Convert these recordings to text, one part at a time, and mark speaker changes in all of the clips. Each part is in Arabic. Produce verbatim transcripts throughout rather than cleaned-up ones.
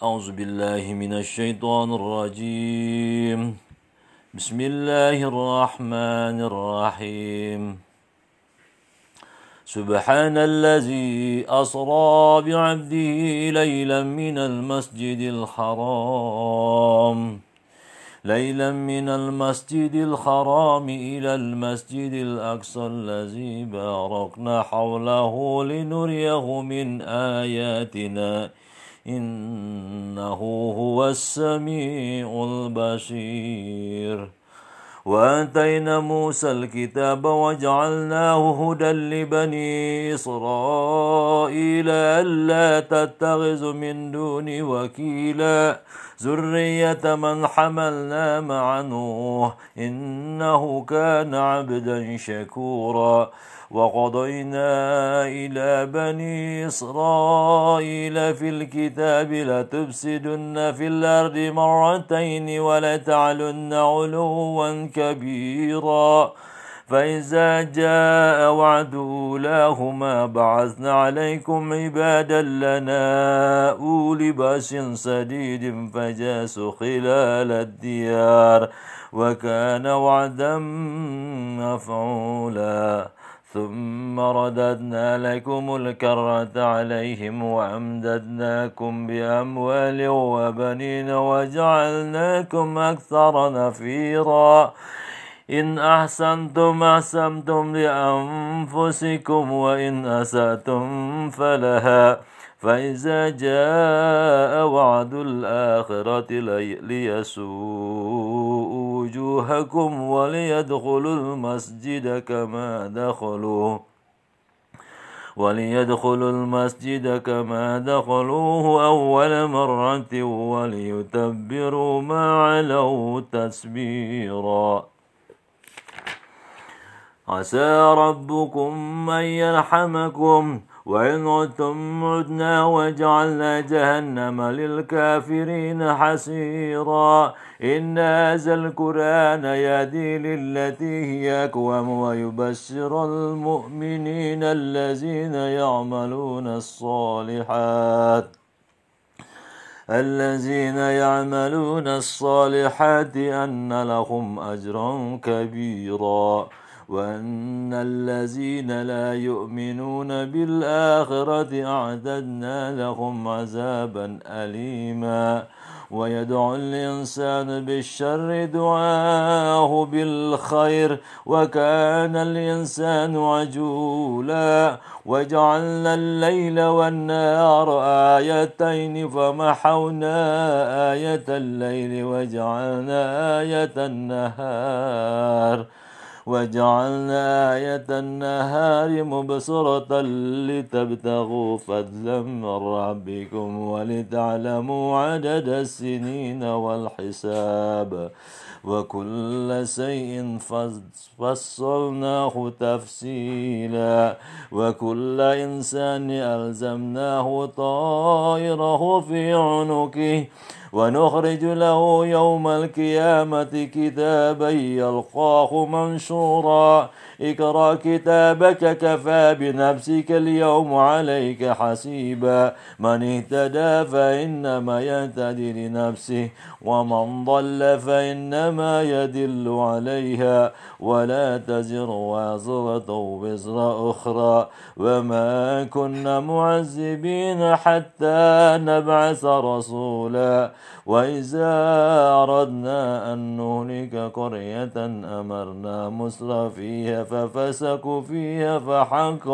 Speaker 1: أعوذ بالله من الشيطان الرجيم. بسم الله الرحمن الرحيم. سبحان الذي أسرى بعبده ليلا من المسجد الحرام ليلا من المسجد الحرام إلى المسجد الأقصى الذي باركنا حوله لنريه من آياتنا إنه هو السميع البصير. وآتينا موسى الكتاب وجعلناه هدى لبني إسرائيل ألا تتخذوا من دوني وكيلا ذرية من حملنا مع نوح إنه كان عبدا شكورا. وقضينا إلى بني إسرائيل في الكتاب لتفسدن في الأرض مرتين ولتعلن علوا كبيرا فإذا جاء وعد أولاهما بعثنا عليكم عبادا لنا أولي بأس شديد فجاسوا خلال الديار وكان وعدا مفعولا. ثم رددنا لكم الكرة عليهم وأمددناكم بأموال وبنين وجعلناكم أكثر نفيرا. إن أحسنتم أحسنتم لأنفسكم وإن أسأتم فلها فإذا جاء وعد الآخرة ليسوءوا وجوهكم وليدخلوا المسجد كما دخلوه وليدخلوا المسجد كما دخلوه أول مرة وليتبروا ما علوا تتبيرا. عسى ربكم أن يرحمكم وإن عدتم عدنا وجعلنا جهنم للكافرين حسيرا. إن هذا القرآن يهدي للتي هي أقوم ويبشر المؤمنين الذين يعملون الصالحات الذين يعملون الصالحات أن لهم أجرا كبيرا. وأن الذين لا يؤمنون بالآخرة أعتدنا لهم عذابا أليما. ويدعو الإنسان بالشر دعاءه بالخير وكان الإنسان عجولا. وجعلنا الليل والنهار آيتين فمحونا آية الليل وجعلنا آية النهار وجعلنا آية النهار مبصرة لتبتغوا فضلا من ربكم ولتعلموا عدد السنين والحساب وكل شيء فصلناه تفصيلا. وكل إنسان ألزمناه طائره في عنقه ونخرج له يوم القيامة كتابا يلقاه منشورا. اقرأ كتابك كفى بنفسك اليوم عليك حسيبا. من اهتدى فإنما يهتدي لنفسه ومن ضل فإنما يدل عليها ولا تزر وازرة وزر أخرى وما كنا معذبين حتى نبعث رسولا. وإذا أردنا أن نهلك قرية أمرنا مسرفيها ففسقوا فيها فحق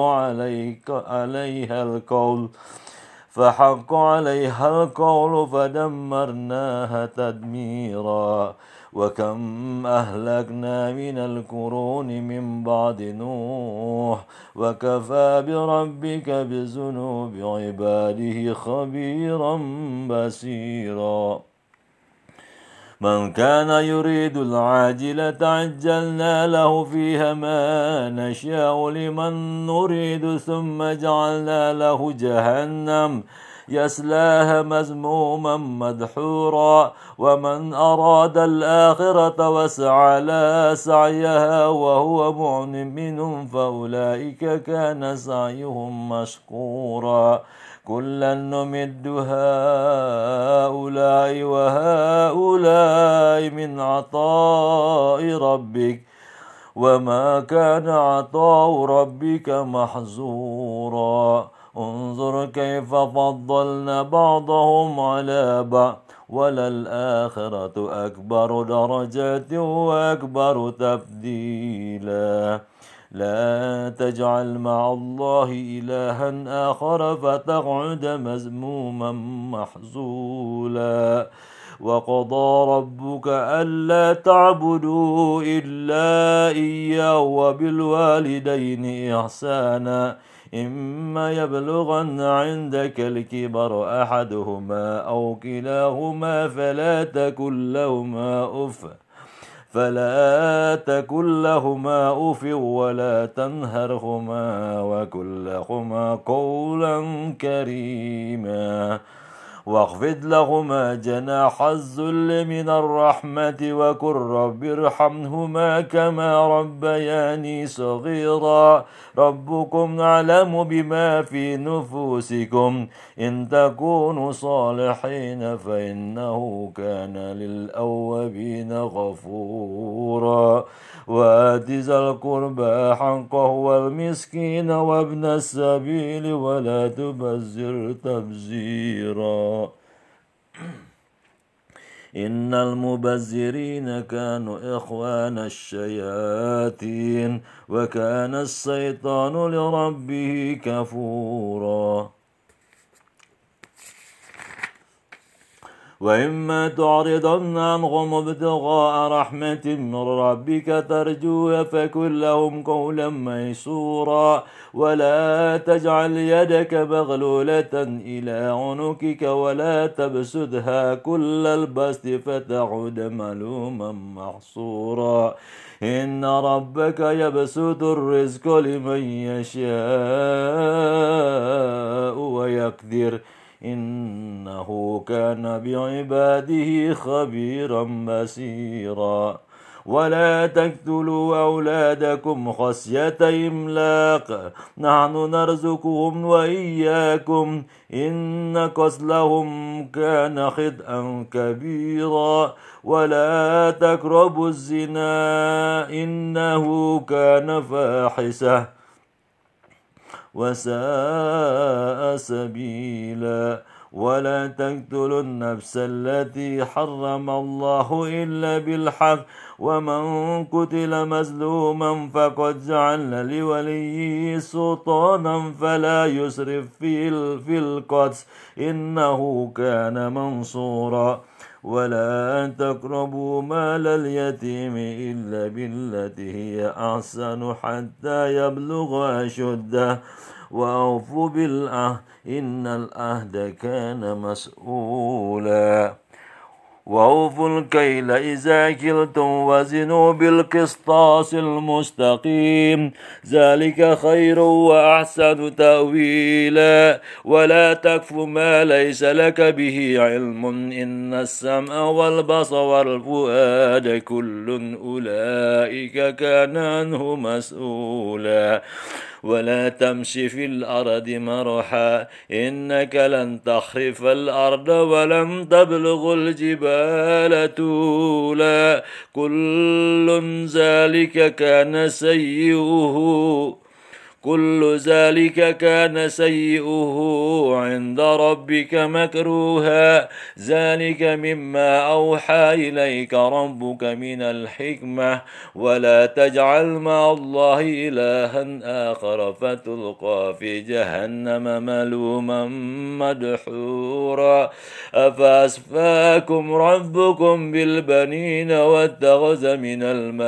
Speaker 1: عليها القول فحق عليها القول فدمرناها تدميرا. وكم أهلكنا من القرون من بعد نوح وكفى بربك بذنوب عباده خبيرا بصيرا. من كان يريد العاجلة عجلنا له فيها ما نشاء لمن نريد ثم جعلنا له جهنم يصلاها مذموما مدحورا. ومن أراد الآخرة وسعى لها سعيها وهو مؤمن فأولئك كان سعيهم مشكورا. كلا نمد هؤلاء وهؤلاء من عطاء ربك وما كان عطاء ربك محظورا انظر كيف فضلنا بعضهم على بعض وللآخرة أكبر درجات وأكبر تبديلا لا تجعل مع الله إلها آخر فتقعد مذموما محزولا وقضى ربك ألا تعبدوا إلا إياه وبالوالدين إحسانا إما يبلغن عندك الكبر أحدهما أو كلاهما فلا تكن لهما أف فلا تكن لهما أف ولا تنهرهما وقل لهما قولا كريما واخفض لهما جناح الذل من الرحمة وقل رب ارحمهما كما ربياني صغيرا ربكم أعلم بما في نفوسكم إن تكونوا صالحين فإنه كان للأوابين غفورا وآت ذا القربى حقه والمسكين وابن السبيل ولا تبذر تبذيرا إن المبذرين كانوا إخوان الشياطين وكان الشيطان لربه كفورا وإما تعرضن عنهم ابتغاء رحمة من ربك ترجوها فكن لهم قولا ميسورا ولا تجعل يدك مغلولة إلى عنقك ولا تبسطها كل البسط فتعود ملوما محصورا إن ربك يبسط الرزق لمن يشاء ويقدر إنه كان بعباده خبيرا بصيرا ولا تقتلوا أولادكم خشية إملاق نحن نرزقهم وإياكم إن قتلهم كان خطأ كبيرا ولا تقربوا الزنا إنه كان فاحشة وساء سبيلا ولا تقتلوا النفس التي حرم الله إلا بالحق ومن قتل مظلوما فقد جعلنا لوليه سلطانا فلا يسرف في القتل إنه كان منصورا ولا تقربوا مال اليتيم إلا بالتي هي أحسن حتى يبلغ أشده وأوفوا بالعهد إن العهد كان مسؤولا وأوفوا الكيل إذا كلتم وزنوا بالقسطاس المستقيم ذلك خير وأحسن تأويلا ولا تكف ما ليس لك به علم إن السمع والبصر والفؤاد كل أولئك كان عنه مسؤولا ولا تمشي في الأرض مرحا إنك لن تخرف الأرض ولن تبلغ الجبال طولا كل ذلك كان سيئه كل ذلك كان سيئه عند ربك مكروها ذلك مما أوحى إليك ربك من الحكمة ولا تجعل مع الله إلها آخر فتلقى في جهنم ملوما مدحورا أفأصفاكم ربكم بالبنين واتخذ من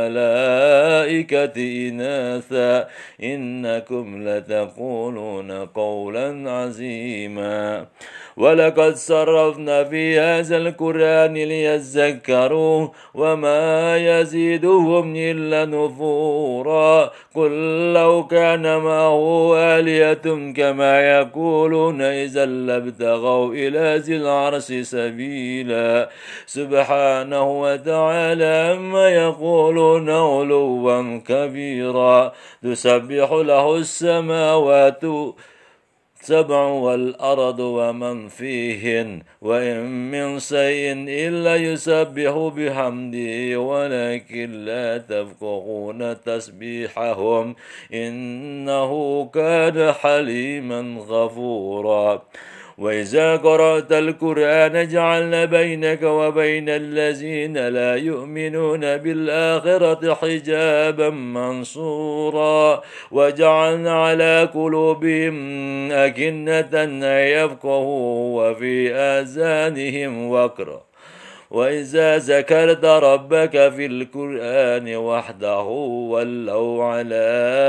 Speaker 1: الملائكة إناثا إنكم لتقولون قولا عظيما ولقد صرفنا في هذا القرآن ليذكروا وما يزيدهم إلا نفورا قل لو كان معه آلهة كما يقولون إذا لابتغوا إلى ذي العرش سبيلا سبحانه وتعالى عما يقولون علوا كبيرا تسبح له السماوات سبع والأرض ومن فيهن وإن من شيء إلا يسبح بحمده ولكن لا تفقهون تسبيحهم إنه كان حليما غفورا وإذا قرأت القرآن جعلنا بينك وبين الذين لا يؤمنون بالآخرة حجابا منصورا وجعلنا على قلوبهم أكنة أن يفقهوا وفي آذانهم وقرا وإذا ذكرت ربك في القرآن وحده ولوا على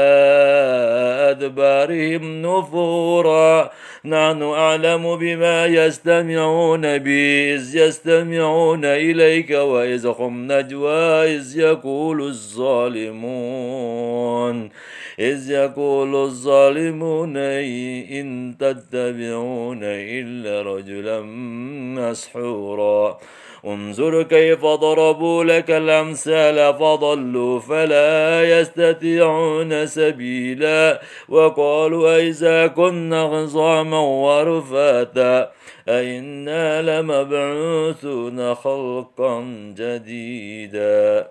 Speaker 1: أدبارهم نفورا نحن أعلم بما يستمعون به إذ يستمعون إليك وإذ هم نجوى إذ يقول الظالمون إذ يقول الظالمون إن تتبعون إلا رجلا مسحورا انظر كيف ضربوا لك الأمثال فضلوا فلا يستطيعون سبيلا وقالوا إذا كنا عظاما ورفاتا أئنا لمبعوثون خلقا جديدا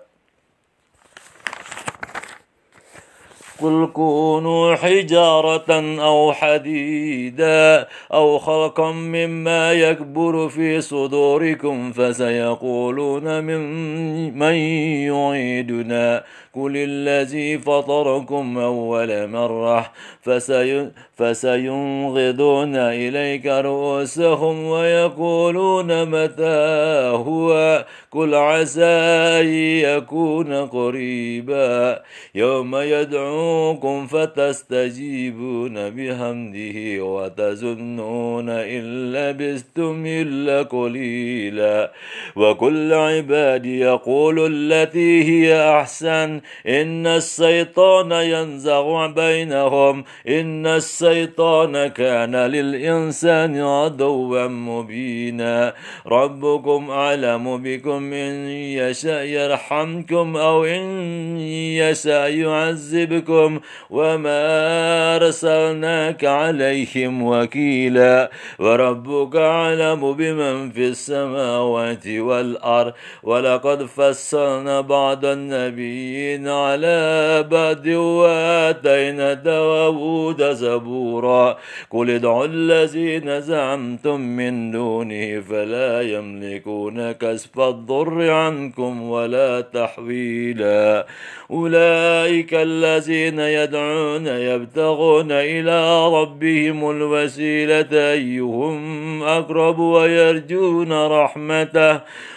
Speaker 1: قل كونوا حجارة أو حديدا أو خلقا مما يكبر في صدوركم فسيقولون من من يعيدنا قل الذي فطركم أول مرة فسي فسينغضون إليك رؤوسهم ويقولون متى هو قل عسى أن يكون قريبا يوم يدعوكم فتستجيبون بحمده وتظنون إن لبثتم إلا قليلا وكل عباد يقول التي هي أحسن إن الشيطان ينزغ بينهم إن الشيطان كان للإنسان عدوا مبينا ربكم أعلم بكم إن يشاء يرحمكم أو إن يشاء يعذبكم وما أرسلناك عليهم وكيلا وربك أعلم بمن في السماوات والأرض ولقد فصلنا بعض النبيين على بعض وآتينا داود زبورا قل ادعوا الذين زعمتم من دونه فلا يملكون كشف الضر عنكم ولا تحويلا أولئك الذين يدعون يبتغون إلى ربهم الوسيلة أيهم أقرب ويرجون رحمته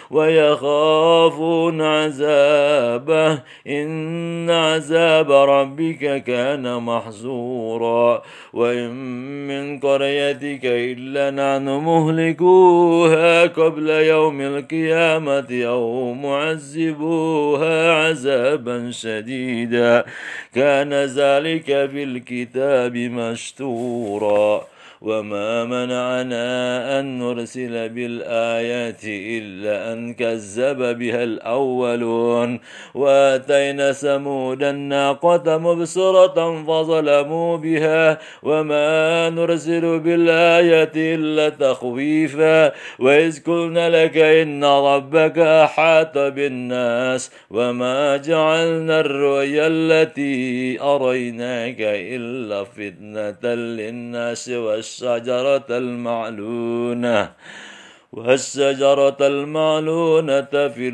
Speaker 1: ويخافون عذابه إن عذاب ربك كان محظورا وإن من قريتك إلا نحن مهلكوها قبل يوم القيامة أو معذبوها عذابا شديدا كان ذلك في الكتاب مستورا وما منعنا أن نرسل بالآيات إلا أن كذب بها الأولون وآتينا ثمود الناقة مبصرة فظلموا بها وما نرسل بالآية إلا تخويفا وإذ قلنا لك إن ربك أحاط بالناس وما جعلنا الرؤيا التي أريناك إلا فتنة للناس والشجرة المعلونة والشجرة المعلونة في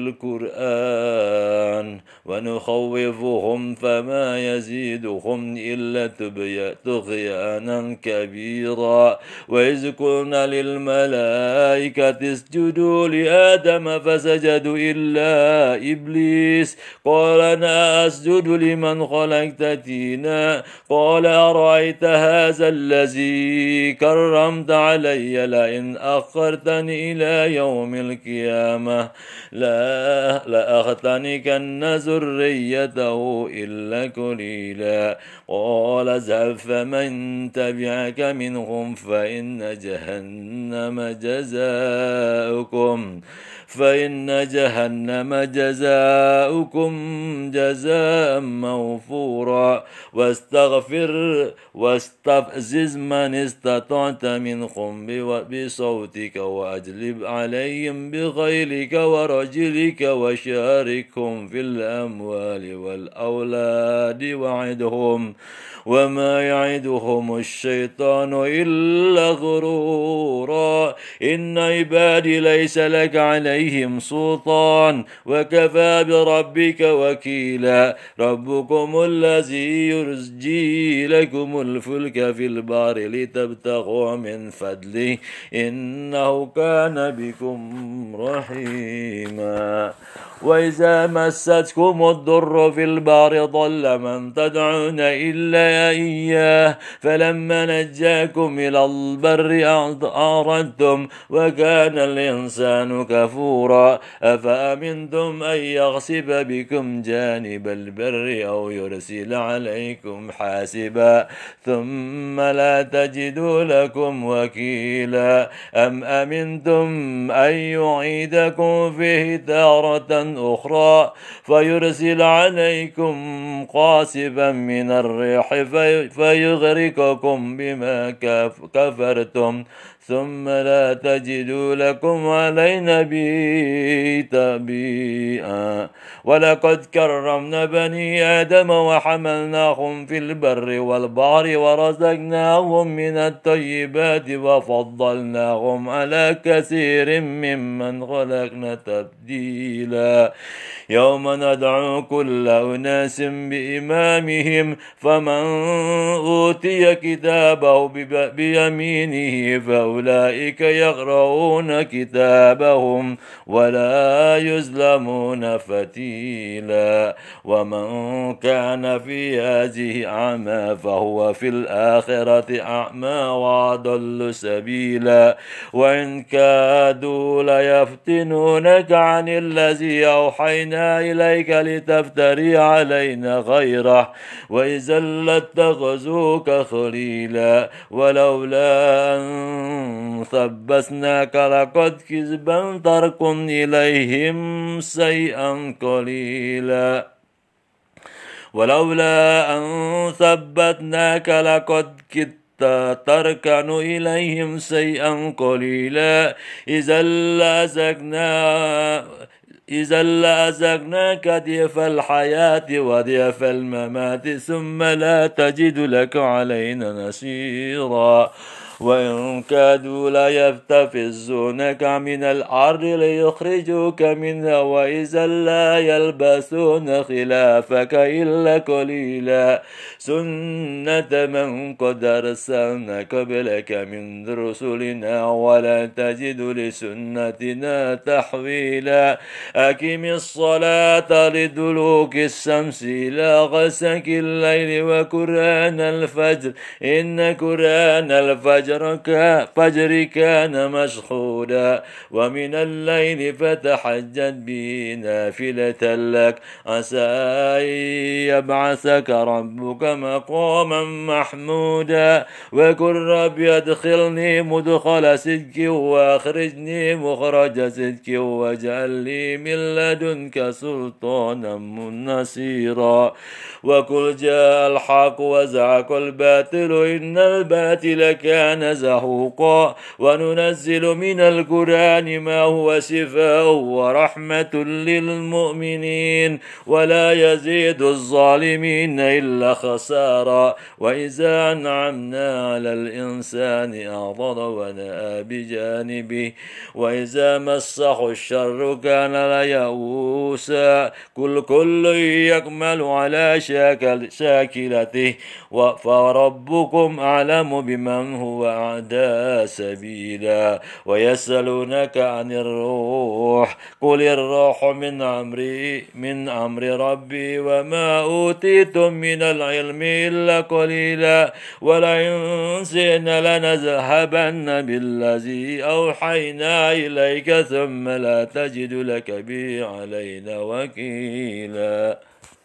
Speaker 1: القرآن ونخوفهم فما يزيدهم إلا طغيانا كبيرا وإذ قلنا للملائكة اسجدوا لآدم فسجدوا إلا إبليس قال أنا أسجد لمن خلقت طينا قال أرأيت هذا الذي كرمت علي لئن أخرتني إلى يوم القيامة لا لأختنكن ذريته إلا قليلا قال اذهب فمن تبعك منهم فإن جهنم جزاؤكم فإن جهنم جزاؤكم جزاء موفورا واستغفر واستفزز من استطعت منهم بصوتك وأجلب عليهم بخيلك ورجلك وشاركهم في الأموال والأولاد وعدهم وما يعدهم الشيطان إلا غرورا إن عبادي ليس لك عليهم سلطان وكفى بربك وكيلا ربكم الذي يرجي لكم الفلك في البحر لتبتغوا من فضله إنه كان بكم رحيما وإذا مستكم الضر في البحر ضل من تدعون إلا إياه فلما نجاكم إلى البر أعرضتم وكان الإنسان كفورا أفأمنتم أن يخسف بكم جانب البر أو يرسل عليكم حاسبا ثم لا تجدوا لكم وكيلا أم أمنتم أن يعيدكم فيه تارة أخرى فيرسل عليكم قاصفا من الريح فيغرقكم بما كفرتم ثم لا تجدوا لكم علينا به تبيئا ولقد كرمنا بني آدم وحملناهم في البر والبحر ورزقناهم من الطيبات وفضلناهم على كثير ممن خلقنا تبديلا يوم ندعو كل أناس بإمامهم فمن أوتي كتابه بيمينه فأولئك يقرؤون كتابهم ولا يظلمون فتيلا ومن كان في هذه أعمى فهو في الآخرة أعمى وأضل سبيلا وإن كادوا ليفتنونك عن الذي أوحينا إليك لتفتري علينا غيره وإذا لاتخذوك خليلا ولولا أن ثبتناك لقد كذبا ترك إليهم شيئا قليلا ولولا أن ثبتناك لقد كدت تركن إليهم شيئا قليلا إذا لأزقنا إذا لأزقناك ضيف الحياة وضيف الممات ثم لا تجد لك علينا نصيرا وإن كادوا ليستفزونك من الأرض ليخرجوك منها وإذا لا يلبسون خلافك إلا قليلا سنة من قد أرسلنا قبلك من رسلنا ولا تجد لسنتنا تحويلا أقم الصلاة لدلوك الشمس إلى غسق الليل وقرآن الفجر إن قرآن الفجر فجر كان مشهودا ومن الليل فتحجد به نافلة لك عسى أن يبعثك ربك مقاما محمودا وقل رب ادخلني مدخل صدق واخرجني مخرج صدق واجعل لي من لدنك سلطانا نصيرا وقل جاء الحق وزهق الباطل إن الباطل كان زهوقا وننزل من القرآن ما هو شفاء ورحمة للمؤمنين ولا يزيد الظالمين إلا خسارا وإذا أنعمنا على الإنسان أعرض ونأى بجانبه وإذا مسه الشر كان ليئوسا كل كل يكمل على شاكل شاكلته فربكم أعلم بمن هو وأعدى سبيلا. ويسألونك عن الروح قل الروح من أمري من أمر ربي وما أوتيتم من العلم إلا قليلا. ولئن شئنا لنذهبن بالذي أوحينا إليك ثم لا تجد لك به علينا وكيلا.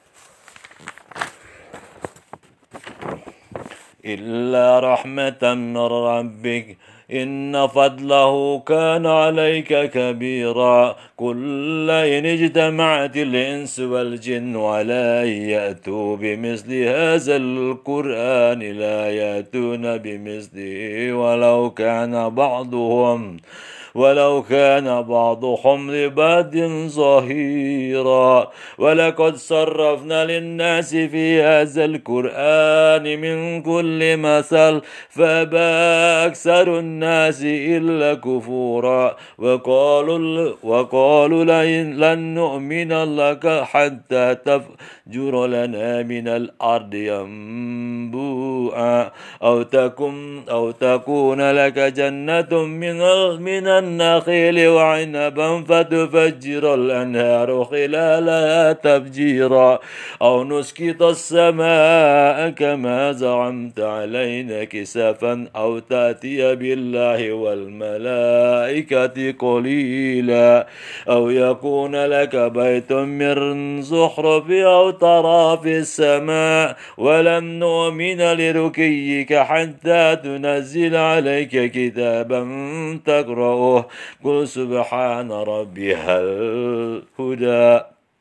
Speaker 1: إلا رحمة من ربك إن فضله كان عليك كبيرا. قل إن اجتمعت الإنس والجن على أن يأتوا بمثل هذا القرآن لا يأتون بمثله ولو كان بعضهم ولو كان بعضهم لبعض ظهيرا. ولقد صرفنا للناس في هذا القرآن من كل مثل فأبى أكثر الناس إلا كفورا. وقالوا وقالوا لن نؤمن لك حتى تفجر لنا من الأرض ينبوعا أو تكون أو تكون لك جنة من من النخيل وعنبا فتفجر الأنهار خلالها تفجيرا أو نسقط السماء كما زعمت علينا كسفا أو تأتي بالله والملائكة قليلا أو يكون لك بيت من زخرف أو ترى في السماء ولن نؤمن لرقيك حتى تنزل عليك كتابا تقرأه قل سبحان ربي هل هدى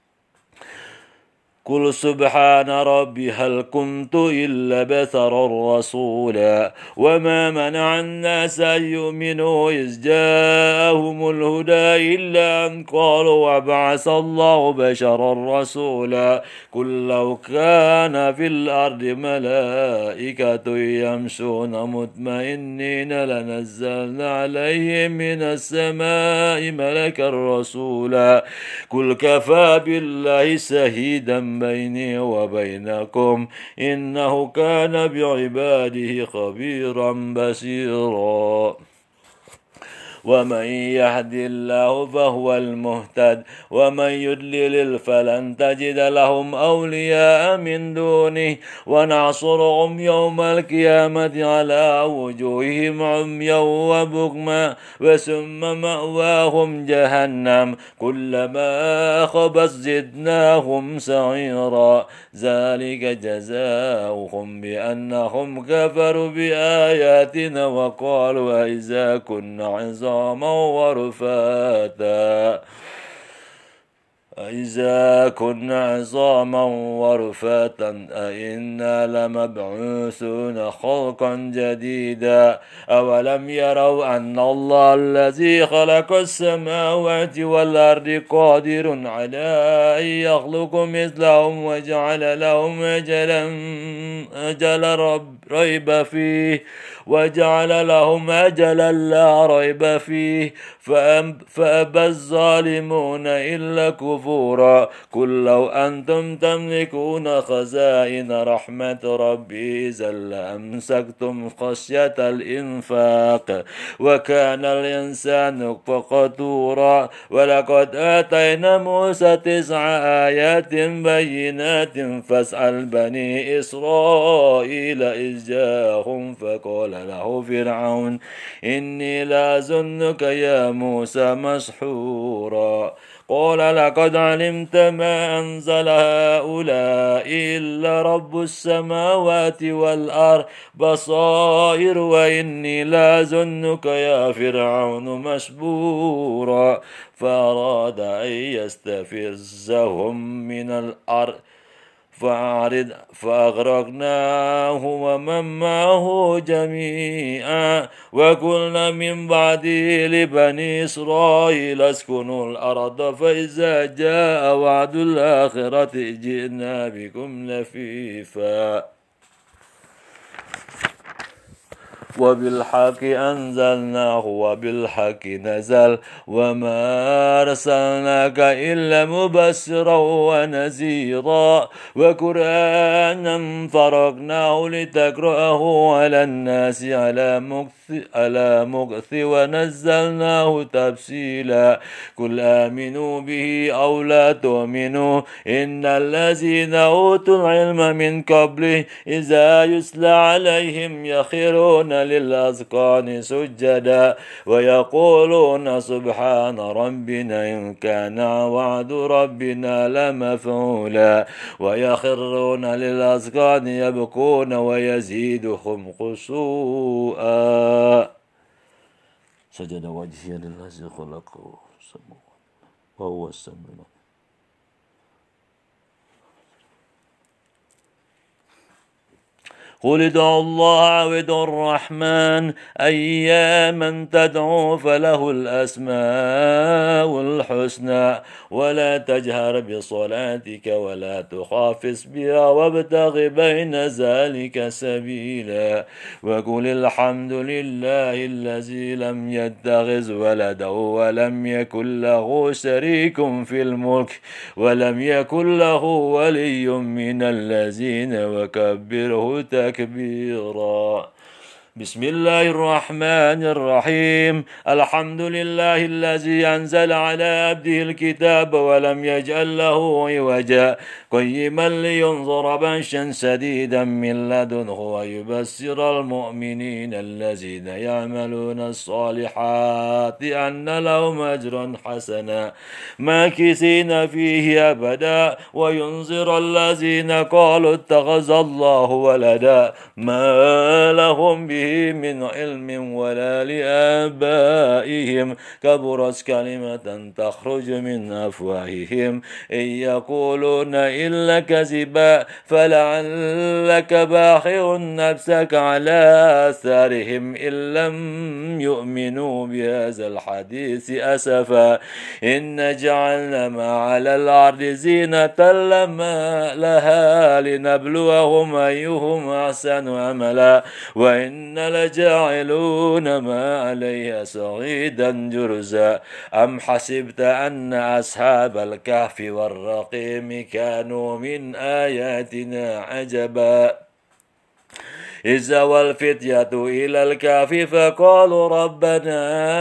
Speaker 1: قل سبحان ربي هل كنت إلا بشرا رسولا. وما منع الناس أن يؤمنوا إذ جاءهم الهدى إلا أن قالوا وبعث الله بشرا رسولا. قل لو كان في الأرض ملائكة يمشون مطمئنين لنزلنا عليهم من السماء ملكا رسولا. قل كفى بالله شهيدا بيني وبينكم إنه كان بعباده خبيرا بصيرا. ومن يهد الله فهو المهتد ومن يضلل فلن تجد لهم أولياء من دونه ونحشرهم يوم القيامة على وجوههم عميا وبكما وثم مأواهم جهنم كلما خبت زدناهم سعيرا. ذلك جزاؤهم بأنهم كفروا بآياتنا وقالوا إذا كنا عظاما ورفاتا إذا كنا عظاما ورفاتا أئنا لمبعوثون خلقا جديدا. أولم يروا أن الله الذي خلق السماوات والأرض قادر على أن يخلق مثلهم وجعل لهم أجلا أجل رب ريب فيه وجعل لهم أجلا لا ريب فيه فأبى الظالمون إلا كفورا. قل لو أنتم تملكون خزائن رحمة ربي إذا لأمسكتم خشية الإنفاق وكان الإنسان قتورا. ولقد آتينا موسى تسع آيات بينات فاسأل بني إسرائيل إذ جاءهم فقال له فرعون إني لأظنك يا موسى مسحورا. قال لقد علمت ما أنزل هؤلاء إلا رب السماوات والأرض بصائر وإني لأظنك يا فرعون مسحورا. فأراد أن يستفزهم من الأرض فأعرض فأغرقناه ومن معه جميعا. وقلنا من بعده لبني إسرائيل اسكنوا الأرض فإذا جاء وعد الآخرة جئنا بكم لفيفا. وبالحق أنزلناه وبالحق نزل وما أرسلناك إلا مبشرا ونذيرا وقرآنا فرقناه لتقرأه على الناس على مكث على مكث ونزلناه تفصيلا قل آمنوا به أو لا تؤمنوا إن الذين أوتوا العلم من قبله إذا يتلى عليهم يخرون للأذقان سجدا ويقولون سبحان ربنا إن كان وعد ربنا لمفعولا ويخرون للأذقان يبكون ويزيدهم خشوعا سجد وجهي للذي خلقه وهو السميع. قل ادعوا الله أو ادعوا الرحمن أياما تدعوا فله الأسماء الحسنى ولا تجهر بصلاتك ولا تخافت بها وابتغ بين ذلك سبيلا وقل الحمد لله الذي لم يتخذ ولدا ولم يكن له شريك في الملك ولم يكن له ولي من الذين وكبره تكبيرا كبيرا. بسم الله الرحمن الرحيم الحمد لله الذي أنزل على عبده الكتاب ولم يجعل له عوجا قيما لينظر بأسا شديدا من لدنه ويبشر المؤمنين الذين يعملون الصالحات أن لهم أجرا حسنا ماكثين فيه أبدا وينذر الذين قالوا اتخذ الله ولدا ما لهم به من علم ولا لآبائهم كبرت كلمة تخرج من أفواههم إن يقولون إلا كذبا فلعلك باخع نفسك على آثارهم إن لم يؤمنوا بهذا الحديث أسفا إن جعلنا ما على الأرض زينة لما لها لنبلوهم أيهم أحسن عملا وإن لجاعلون ما عليها صعيدا جرزا أم حسبت أن أصحاب الكهف والرقيم كانوا من آياتنا عجبا إذ أوى الفتية إلى الكهف فقالوا ربنا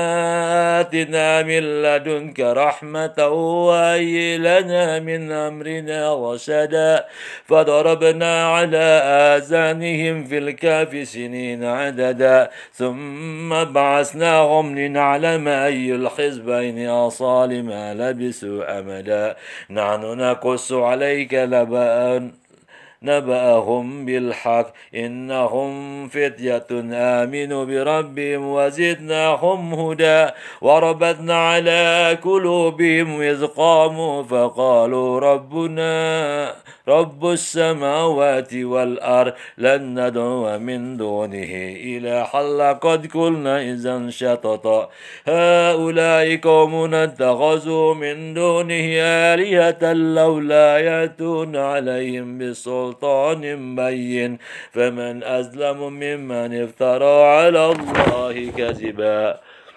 Speaker 1: آتنا من لدنك رحمة وهيئ لنا من أمرنا رشدا فضربنا على آذانهم في الكهف سنين عددا ثم بعثناهم لنعلم أي الحزبين أحصى لما لبثوا أمدا نحن نقص عليك نبأ نبأهم بالحق إنهم فتية آمنوا بربهم وزدناهم هدى وربطنا على قلوبهم إذ قاموا فقالوا ربنا رب السماوات والأرض لن ندعو من دونه إلها لقد قلنا إذا شططا هؤلاء قوم اتخذوا من دونه آلهة لولا يأتون عليهم بسلطان بين فمن أظلم ممن افترى على الله كذبا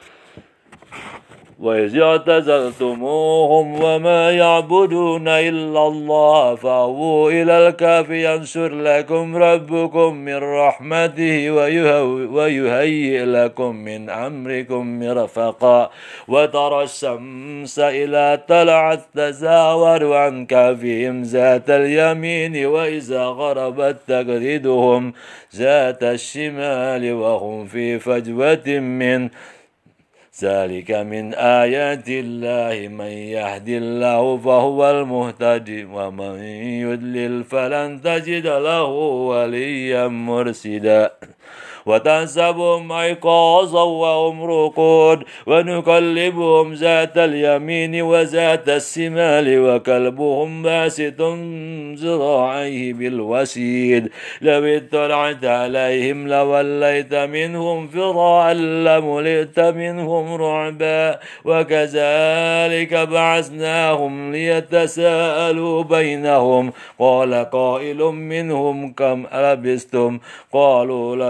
Speaker 1: وإذ اعتزلتموهم وما يعبدون إلا الله فأووا إلى الكهف ينشر لكم ربكم من رحمته ويهيئ لكم من أمركم مرفقا وترى الشمس إذا طلعت تزاور عن كهفهم ذات اليمين وإذا غربت تقرضهم ذات الشمال وهم في فجوة من ذلك من آيات الله من يهد الله فهو المهتدي ومن يضلل فلن تجد له وليا مرشدا وتحسبهم أيقاظا وهم رقود ونقلبهم ذات اليمين وذات الشمال وكلبهم باسط ذراعيه بالوسيد لو اطلعت عليهم لوليت منهم فرارا لملئت منهم رعبا وكذلك بعثناهم ليتساءلوا بينهم قال قائل منهم كم لبثتم قالوا لبثنا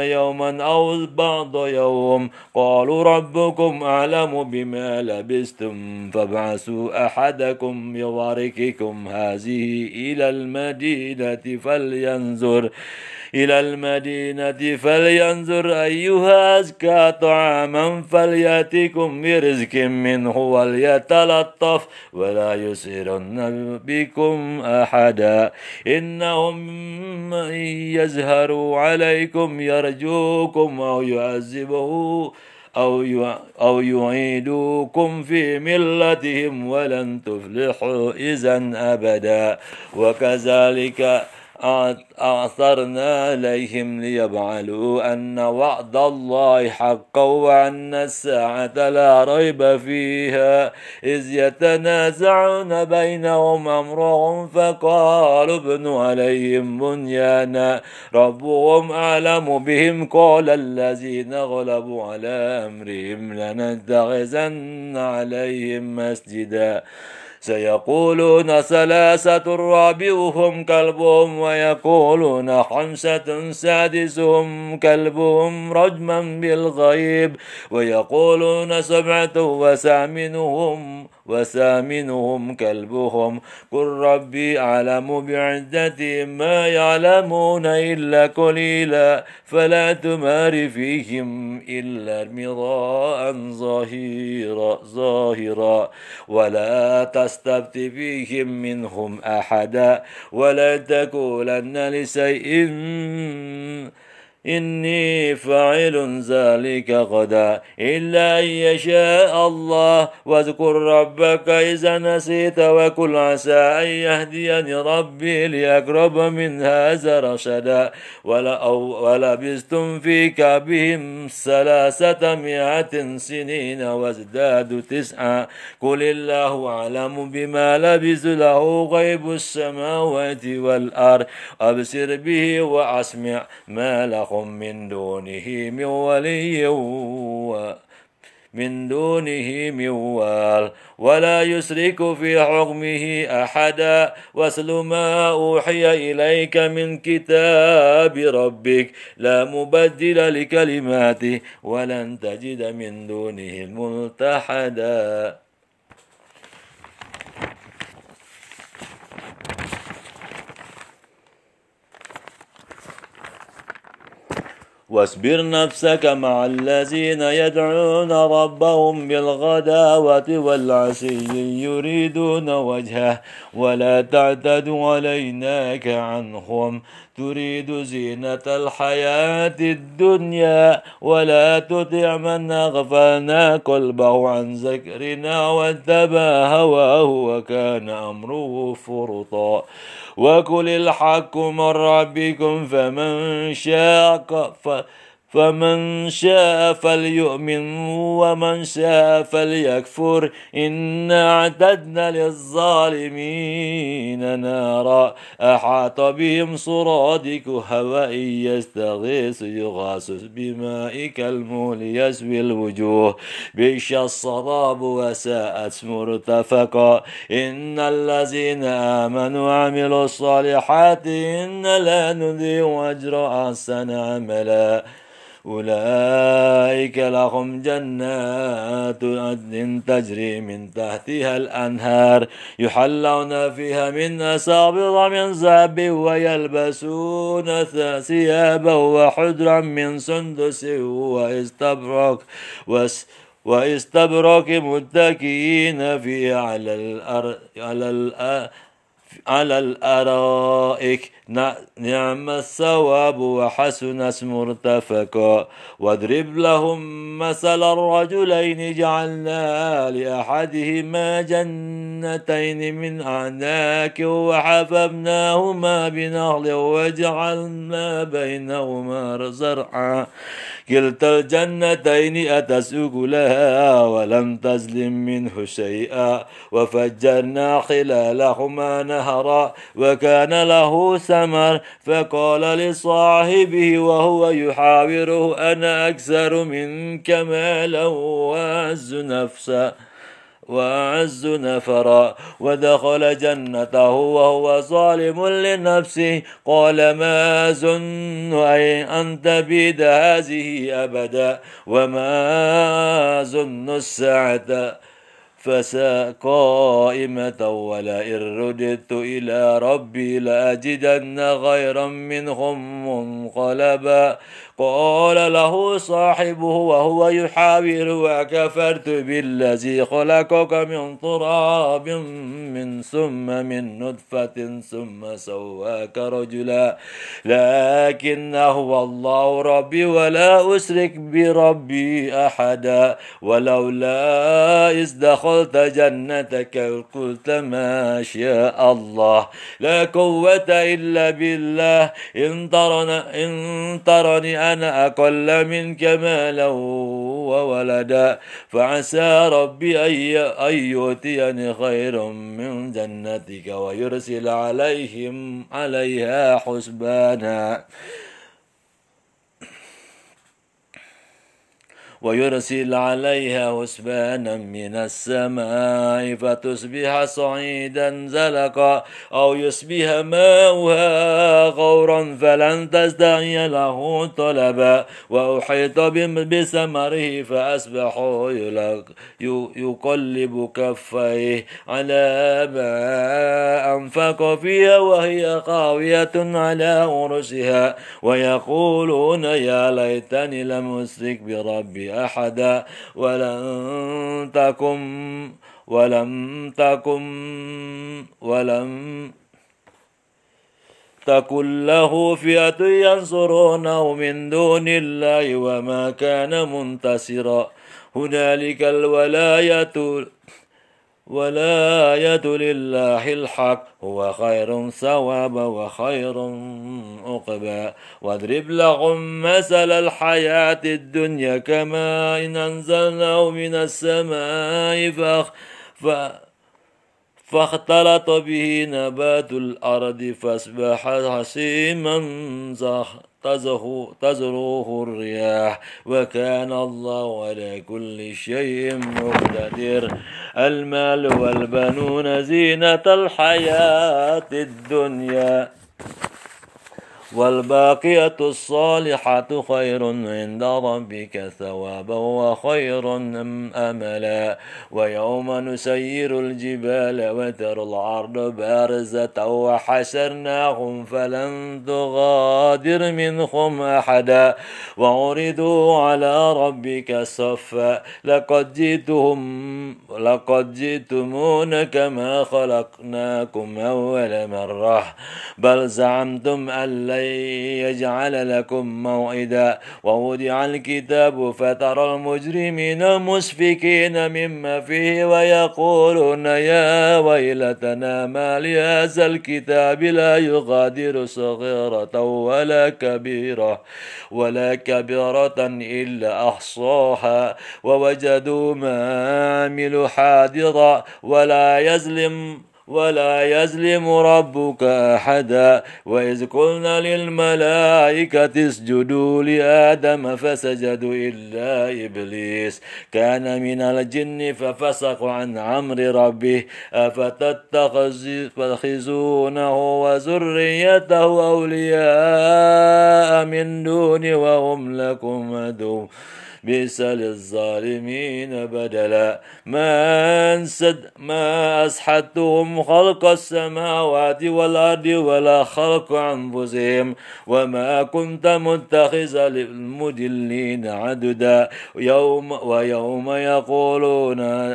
Speaker 1: يوما أو بعض يوم قالوا ربكم أعلم بما لبثتم فابعثوا أحدكم بورقكم هذه إلى المدينة فلينظر إلى المدينة فلينظر أيها أزكى طعاما فليأتكم برزق منه وليتلطف ولا يسرن بكم أحدا إنهم من يزهروا عليكم يرجوكم أو يعذبه أو أو يعيدوكم في ملتهم ولن تفلحوا إذا أبدا وكذلك أعثرنا عليهم ليبعلوا أن وعد الله حق وأن الساعة لا ريب فيها إذ يتنازعون بينهم أمرهم فقالوا ابنوا عليهم بنيانا ربهم أعلم بهم قال الذين غلبوا على أمرهم لنتخذن عليهم مسجدا سيقولون ثلاثة رابعهم كلبهم ويقولون خمسة سادسهم كلبهم رجما بالغيب ويقولون سبعة وثامنهم وثامنهم كلبهم قل ربي أعلم بعدتهم ما يعلمون إلا قليلا فلا تمار فيهم إلا مراء ظاهرا ظاهرا ولا تستبت فيهم منهم أحدا ولا تقولن لشيء إني فاعل ذلك غدا إلا أن يشاء الله واذكر ربك إذا نسيت وقل عسى أن يهديني ربي لأقرب من هذا رشدا ولبثتم في كهفهم ثلاثة مئة سنين وازدادوا تسعا قل الله أعلم بما لبث له غيب السماوات والأرض أبصر به وأسمع ما لهم من دونه من ولي من دونه من وال ولا يشرك في حكمه أحدا واتل ما أوحي إليك من كتاب ربك لا مبدل لكلماته ولن تجد من دونه ملتحدا واصبر نفسك مع الذين يدعون ربهم بالغداوة والعشي يريدون وجهه ولا تعتد عليناك عنهم تريد زينة الحياة الدنيا ولا تطع من أغفلنا قلبه عن ذكرنا واتبع هواه وكان أمره فرطا وقل الحق من ربكم فمن شاء فمن شاء فليؤمن ومن شاء فليكفر إنا أعتدنا للظالمين نارا أحاط بهم سرادقها وإن يستغيث يغاث بماء كالمهل يشوي الوجوه بئس الشراب وساءت مرتفقا إن الذين آمنوا وعملوا الصالحات إن لا نضيع أجر أحسن عملا أولئك لهم جنات عدن تجري من تحتها الأنهار يحلون فيها من أساور من ذهب ويلبسون ثيابا وحجرا من سندس واستبرق واستبرق متكئين فيها على الأرض على الأرض على الأرائك نعم الثواب وحسن مرتفقا واضرب لهم مثل الرجلين جعلنا لأحدهما جنتين من أعناق وحفظناهما بنخل وجعلنا بينهما زرعا كلتا الجنتين أتسوق لها ولم تظلم منه شيئا وفجرنا خلالهما نهرا وكان له ثمر فقال لصاحبه وهو يحاوره أنا أكثر منك مالا وأعز نفسا وأعز نفرا ودخل جنته وهو ظالم لنفسه قال ما أظن أن تبيد هذه أبدا وما أظن الساعة فقائمة ولئن رددت إلى ربي لأجدن خيرا منهم منقلبا قال له صاحبه وهو يحاوره أكفرت بالذي خلقك من تراب من ثم من نطفة ثم سواك رجلا لكن هو الله ربي ولا أشرك بربي أحدا ولولا إذ دخلت جنتك قلت ما شاء الله لا قوة إلا بالله إن ترني, إن ترني أنا أقل منك مالا وولدا فعسى ربي أن يؤتيني خير من جنتك ويرسل عليهم عليها حسبانا ويرسل عليها حسبانا من السماء فتصبح صعيدا زلقا أو يصبح ماؤها غورا فلن تستطيع له طلبا وأحيط بثمره فأصبحوا يقلب كفيه على ما أنفق فيها وهي خاوية على عروشها ويقولون يا ليتني لم أشرك بربي أحدا ولم تكن ولم تكن ولم تكن له فئة ينصرونه من دون الله وما كان منتصرا هنالك الولاية ولاية لله الحق هو خير ثوابا وخير عقبا واضرب لهم مثل الحياة الدنيا كما إن أنزلناه من السماء فأخ ف فاختلط به نبات الأرض فأصبح هشيما تزروه الرياح وكان الله على كل شيء مقتدر المال والبنون زينة الحياة الدنيا والباقية الصالحة خير عند ربك ثوابا وخير أملا ويوم نسير الجبال وترى الأرض بارزة وحشرناهم فلن تغادر منهم أحدا وعرضوا على ربك صفا لقد جئتهم لقد جئتمون كما خلقناكم أول مرة بل زعمتم أن لن يجعل لكم موعدا ووضع الكتاب فترى المجرمين مشفقين مما فيه ويقولون يا ويلتنا ما لهذا الكتاب لا يغادر صغيرة ولا كبيرة ولا كبيرة إلا أحصاها ووجدوا ما عملوا حاضرا ولا يظلم ولا يظلم ربك أحدا وإذ قلنا للملائكة اسجدوا لآدم فسجدوا إلا إبليس كان من الجن ففسق عن أمر ربه أفتتخذونه وذريته أولياء من دون وهم لكم عدو بئس للظالمين بدلا ما أنسد ما أسحتهم خلق السماوات والأرض ولا خلق أنفسهم وما كنت متخذ المضلين عددا يوم ويوم يقولون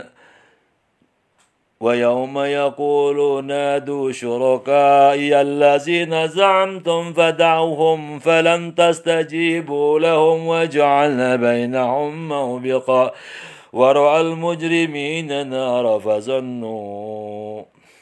Speaker 1: ويوم يقول نادوا شركائي الذين زعمتم فدعوهم فلم تستجيبوا لهم وجعلنا بينهم موبقا ورأى المجرمين نار فظنوا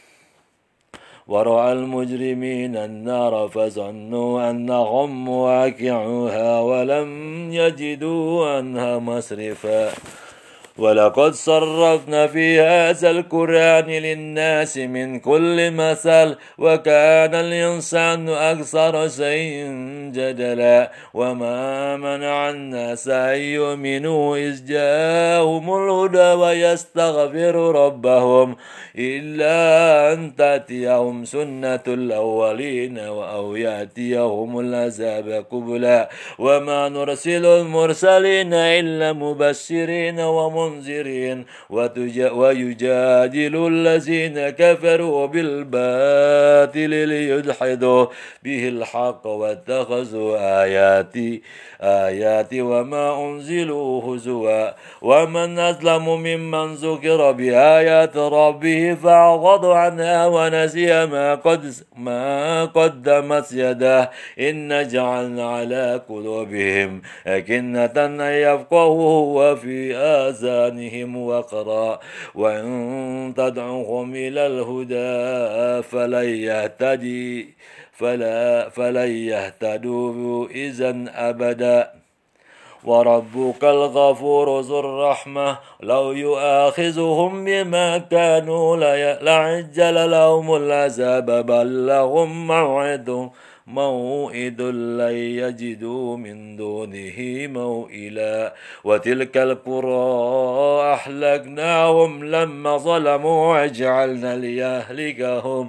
Speaker 1: ورأى المجرمين النار فظنوا أنهم واقعوها ولم يجدوا عنها مصرفا ولقد صرفنا في هذا القرآن للناس من كل مثل وكان الإنسان أكثر شيء جدلا وما منع الناس أن يؤمنوا إذ جاءهم الهدى ويستغفروا ربهم إلا أن تأتيهم سنة الأولين أو يأتيهم العذاب قبلا وما نرسل المرسلين إلا مبشرين ومنذرين ويجادل الذين كفروا بالباطل ليدحضوا به الحق واتخذوا آياتي آياتي وما أنزلوا هزوا ومن أظلم ممن ذكر بآيات ربه فأعرض عنها ونسي ما قد ما قدمت يداه إن جعلنا على قلوبهم أكنة أن يفقهوا وفي آذانهم وقرا وإن تدعوهم إلى الهدى فلن يهتدي فلا فلن يهتدوا إذا أبدا وربك الغفور ذو الرحمة لو يؤاخذهم بما كانوا لعجل لهم العذاب بل لهم موعد موئد لن يجدوا من دونه موئلا وتلك القرى أهلكناهم لما ظلموا وجعلنا ليهلكهم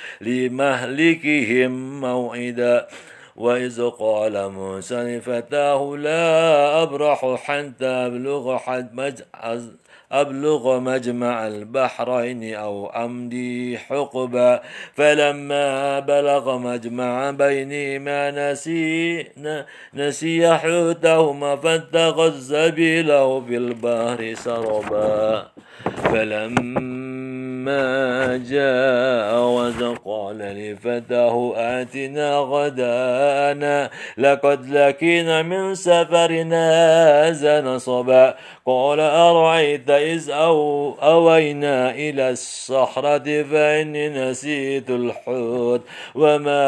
Speaker 1: لمهلكهم موعدا وإذ قال موسى لفتاه لا أبرح حتى أبلغ حد أبلغ مجمع البحرين أو أمضي حقبا فلما بلغ مجمع بينهما نسي نسي حوتهما فاتخذ سبيله في البحر سربا فلما جاء وقال لفتاه آتنا غداءنا لقد لقينا من سفرنا هذا نصبا قال أرأيت إذ أو أوينا إلى الصخرة فإني نسيت الحوت وما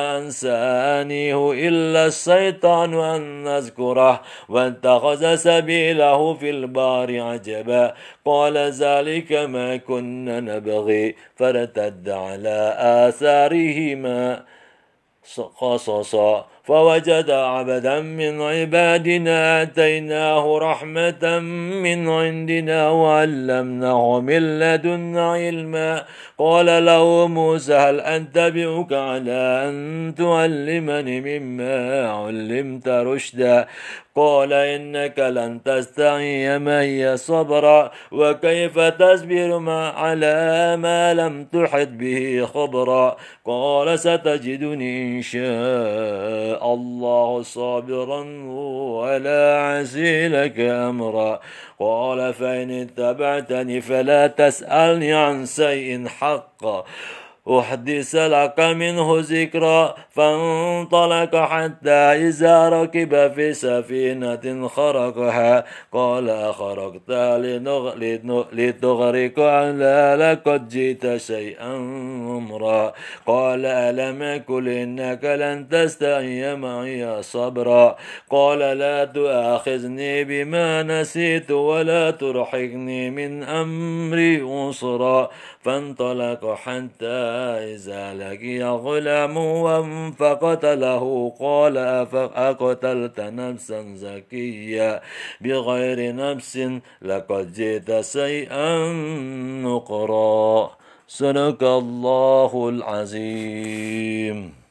Speaker 1: أنسانيه إلا الشيطان أن نذكره واتخذ سبيله في البحر عجبا قال ذلك ما كنا نبغي فارتد على آثارهما قصصا فوجد عبدا من عبادنا آتيناه رحمة من عندنا وعلمناه من لدنا علما قال له موسى هل أتبعك على أن تعلمني مما علمت رشدا قال إنك لن تستطيع معي صبرا وكيف تصبر ما على ما لم تحط به خبرا قال ستجدني إن شاء الله صابرا ولا عسي لك أمرا قال فإن اتبعتني فلا تسألني عن شيء حقا أحدث لك منه ذكرا فانطلق حتى إذا ركب في سفينة خرقها قال أخرقتها لتغرق على لقد جئت شيئا أمرا قال ألم أقل إنك لن تستطيع معي صبرا قال لا تؤاخذني بما نسيت ولا ترحقني من أمري عسرا فانطلق حتى إذا لقي غلام فقتله قال أقتلت نفسا زكيا بغير نفس لقد جئت شيئا نكرا صدق الله العظيم.